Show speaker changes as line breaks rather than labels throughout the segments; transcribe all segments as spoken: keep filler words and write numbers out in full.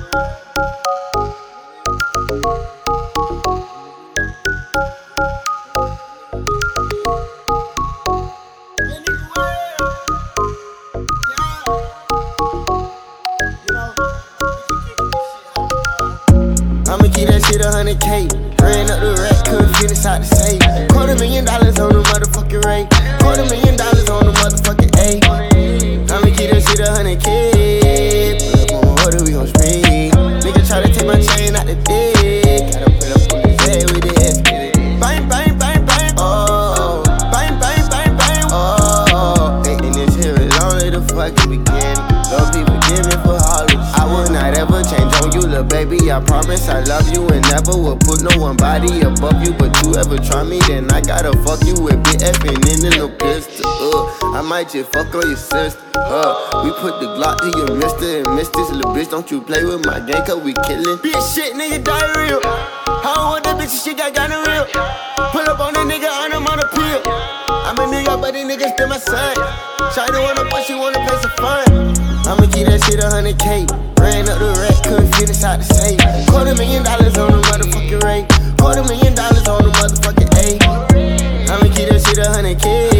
I'ma keep that shit a hundred K. Ran up the rack, couldn't fit inside the safe. Quarter million dollars on the motherfucking rate. Quarter million dollars on the motherfucking A. I'ma keep that shit a hundred K. Pull up on my order, we gon' spray. Nigga try to take my chain out the dick. Gotta pull up on his head with the S. Bang, bang, bang, bang. Oh, bang, bang, bang, bang. Oh, and this here is only the fucking beginning. Lord, people give me for all this. I would not ever change on you, little baby. I promise I love you and never will put no one body above you. But you ever try me, then I gotta fuck you with big effing in the little pistol. Uh, I might just fuck on your sister. Uh, we put the Glock to your mister and miss this little bitch. Don't you play with my gang, cause we killin'. Bitch shit, nigga, diarrhea. I don't want that bitch, she got gonorrhea. Pull up on that nigga, on him on a pill. I'm a nigga, but these niggas still my son. Shawty wanna push, she wanna play some fun. I'ma keep that shit a hundred K. Ran up the rack, couldn't fit inside the safe. Quarter million dollars on the motherfucking rate. Quarter million dollars on the motherfucking A. I'ma keep that shit a hundred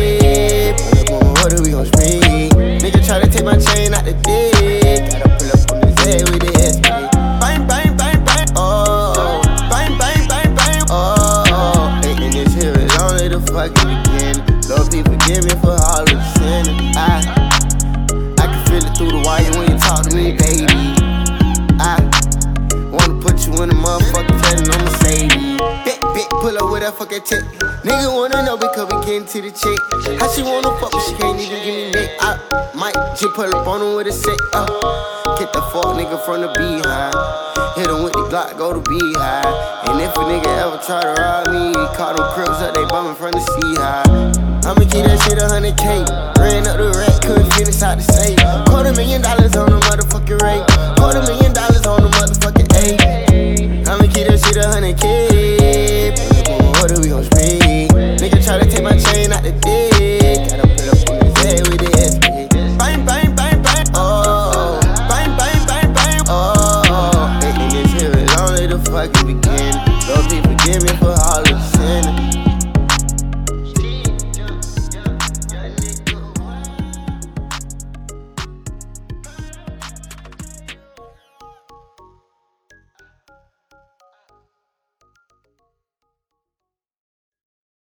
K. Pull up on my order, we gon' spray. Nigga try to take my chain out the dick. Gotta pull up on his head with the S. Bang, bang, bang, bang. Oh, bang, bang, bang, bang. Oh, and this here is only the fucking beginning. Lord, people forgive me for all of the sin. I Feel it through the wire when you talk to me, baby. I wanna put you in a motherfucking tent on Mercedes. Bit, bit, pull up with that fucking chick. Nigga wanna know because we getting to the chick. How she wanna fuck but she can't even give me neck. I might just pull up on her with a sick. Uh, get the fuck nigga from the beehive. Hit him with the Glock, go to beehive. And if a nigga ever try to rob me, call them crooks up, they bumming from the sea high. I'ma keep that shit a hundred K. Ran up the rack, couldn't fit inside the safe. Quarter million dollars on